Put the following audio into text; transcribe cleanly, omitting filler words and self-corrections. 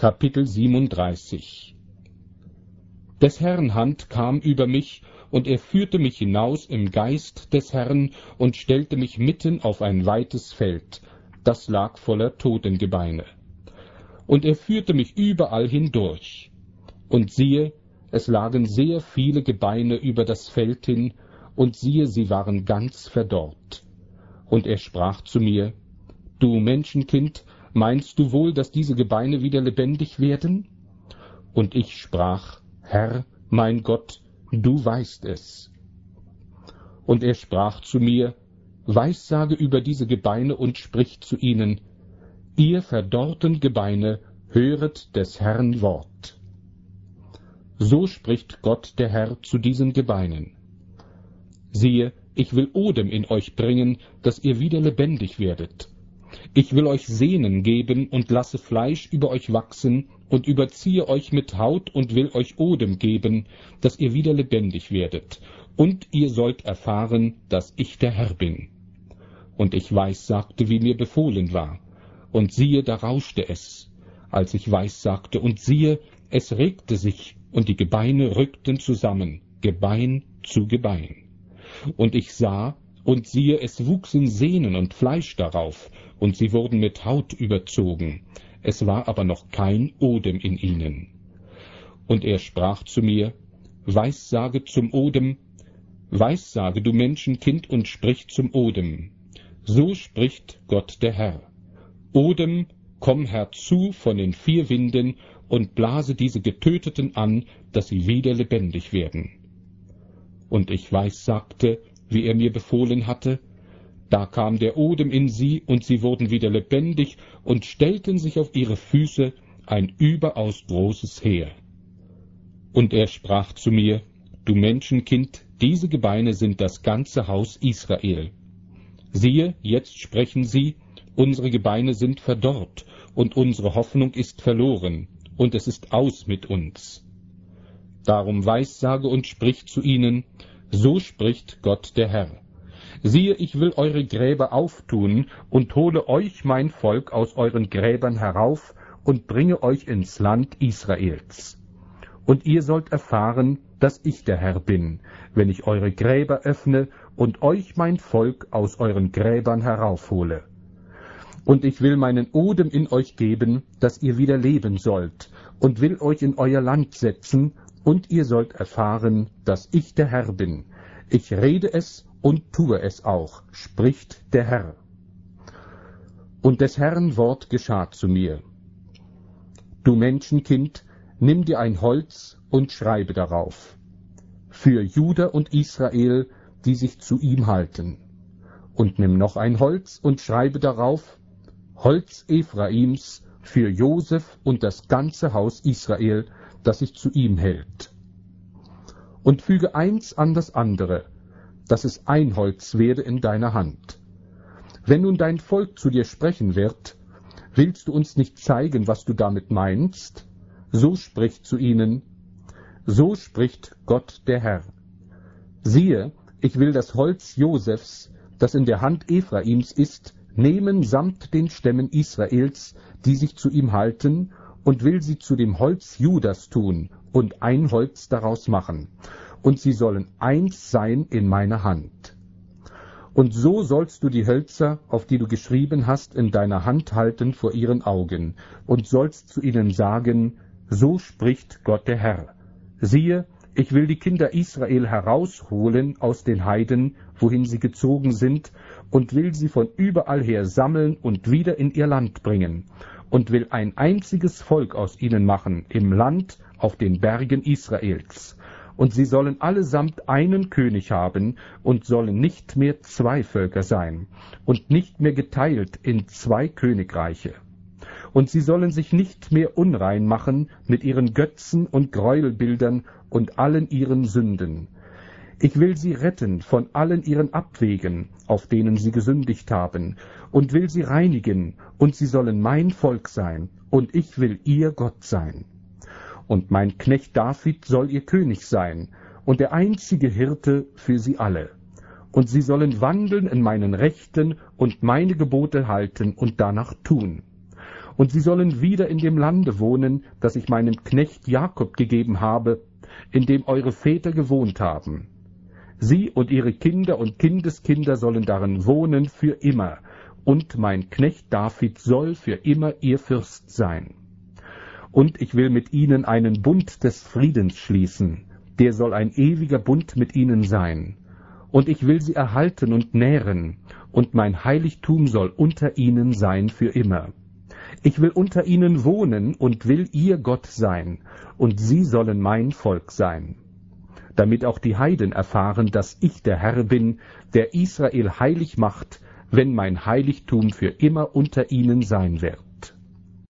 Kapitel 37. Des Herrn Hand kam über mich, und er führte mich hinaus im Geist des Herrn und stellte mich mitten auf ein weites Feld, das lag voller Totengebeine. Und er führte mich überall hindurch. Und siehe, es lagen sehr viele Gebeine über das Feld hin, und siehe, sie waren ganz verdorrt. Und er sprach zu mir: Du Menschenkind, meinst du wohl, dass diese Gebeine wieder lebendig werden? Und ich sprach: Herr, mein Gott, du weißt es. Und er sprach zu mir: Weissage über diese Gebeine und sprich zu ihnen: Ihr verdorrten Gebeine, höret des Herrn Wort. So spricht Gott der Herr zu diesen Gebeinen: Siehe, ich will Odem in euch bringen, dass ihr wieder lebendig werdet. Ich will euch Sehnen geben und lasse Fleisch über euch wachsen und überziehe euch mit Haut und will euch Odem geben, dass ihr wieder lebendig werdet. Und ihr sollt erfahren, dass ich der Herr bin. Und ich weissagte, wie mir befohlen war. Und siehe, da rauschte es, als ich weissagte. Und siehe, es regte sich, und die Gebeine rückten zusammen, Gebein zu Gebein. Und ich sah, und siehe, es wuchsen Sehnen und Fleisch darauf, und sie wurden mit Haut überzogen. Es war aber noch kein Odem in ihnen. Und er sprach zu mir: Weissage zum Odem, weissage, du Menschenkind, und sprich zum Odem. So spricht Gott der Herr: Odem, komm herzu von den 4 Winden und blase diese Getöteten an, dass sie wieder lebendig werden. Und ich weissagte, wie er mir befohlen hatte. Da kam der Odem in sie, und sie wurden wieder lebendig und stellten sich auf ihre Füße, ein überaus großes Heer. Und er sprach zu mir: Du Menschenkind, diese Gebeine sind das ganze Haus Israel. Siehe, jetzt sprechen sie: Unsere Gebeine sind verdorrt, und unsere Hoffnung ist verloren, und es ist aus mit uns. Darum weissage und sprich zu ihnen: So spricht Gott der Herr: Siehe, ich will eure Gräber auftun und hole euch, mein Volk, aus euren Gräbern herauf und bringe euch ins Land Israels. Und ihr sollt erfahren, dass ich der Herr bin, wenn ich eure Gräber öffne und euch, mein Volk, aus euren Gräbern heraufhole. Und ich will meinen Odem in euch geben, dass ihr wieder leben sollt, und will euch in euer Land setzen, und ihr sollt erfahren, dass ich der Herr bin. Ich rede es und tue es auch, spricht der Herr. Und des Herrn Wort geschah zu mir: Du Menschenkind, nimm dir ein Holz und schreibe darauf: Für Juda und Israel, die sich zu ihm halten. Und nimm noch ein Holz und schreibe darauf: Holz Ephraims, für Josef und das ganze Haus Israel, das sich zu ihm hält. Und füge eins an das andere, dass es ein Holz werde in deiner Hand. Wenn nun dein Volk zu dir sprechen wird: Willst du uns nicht zeigen, was du damit meinst? So sprich zu ihnen: So spricht Gott der Herr: Siehe, ich will das Holz Josefs, das in der Hand Ephraims ist, nehmen samt den Stämmen Israels, die sich zu ihm halten, und will sie zu dem Holz Judas tun und ein Holz daraus machen, und sie sollen eins sein in meiner Hand. Und so sollst du die Hölzer, auf die du geschrieben hast, in deiner Hand halten vor ihren Augen, und sollst zu ihnen sagen: So spricht Gott der Herr: Siehe, ich will die Kinder Israel herausholen aus den Heiden, wohin sie gezogen sind, und will sie von überall her sammeln und wieder in ihr Land bringen, und will ein einziges Volk aus ihnen machen im Land auf den Bergen Israels. Und sie sollen allesamt einen König haben und sollen nicht mehr 2 Völker sein und nicht mehr geteilt in 2 Königreiche. Und sie sollen sich nicht mehr unrein machen mit ihren Götzen und Gräuelbildern und allen ihren Sünden. Ich will sie retten von allen ihren Abwegen, auf denen sie gesündigt haben, und will sie reinigen, und sie sollen mein Volk sein, und ich will ihr Gott sein. Und mein Knecht David soll ihr König sein, und der einzige Hirte für sie alle. Und sie sollen wandeln in meinen Rechten und meine Gebote halten und danach tun. Und sie sollen wieder in dem Lande wohnen, das ich meinem Knecht Jakob gegeben habe, in dem eure Väter gewohnt haben. Sie und ihre Kinder und Kindeskinder sollen darin wohnen für immer, und mein Knecht David soll für immer ihr Fürst sein. Und ich will mit ihnen einen Bund des Friedens schließen, der soll ein ewiger Bund mit ihnen sein. Und ich will sie erhalten und nähren, und mein Heiligtum soll unter ihnen sein für immer. Ich will unter ihnen wohnen und will ihr Gott sein, und sie sollen mein Volk sein. Damit auch die Heiden erfahren, dass ich der Herr bin, der Israel heilig macht, wenn mein Heiligtum für immer unter ihnen sein wird.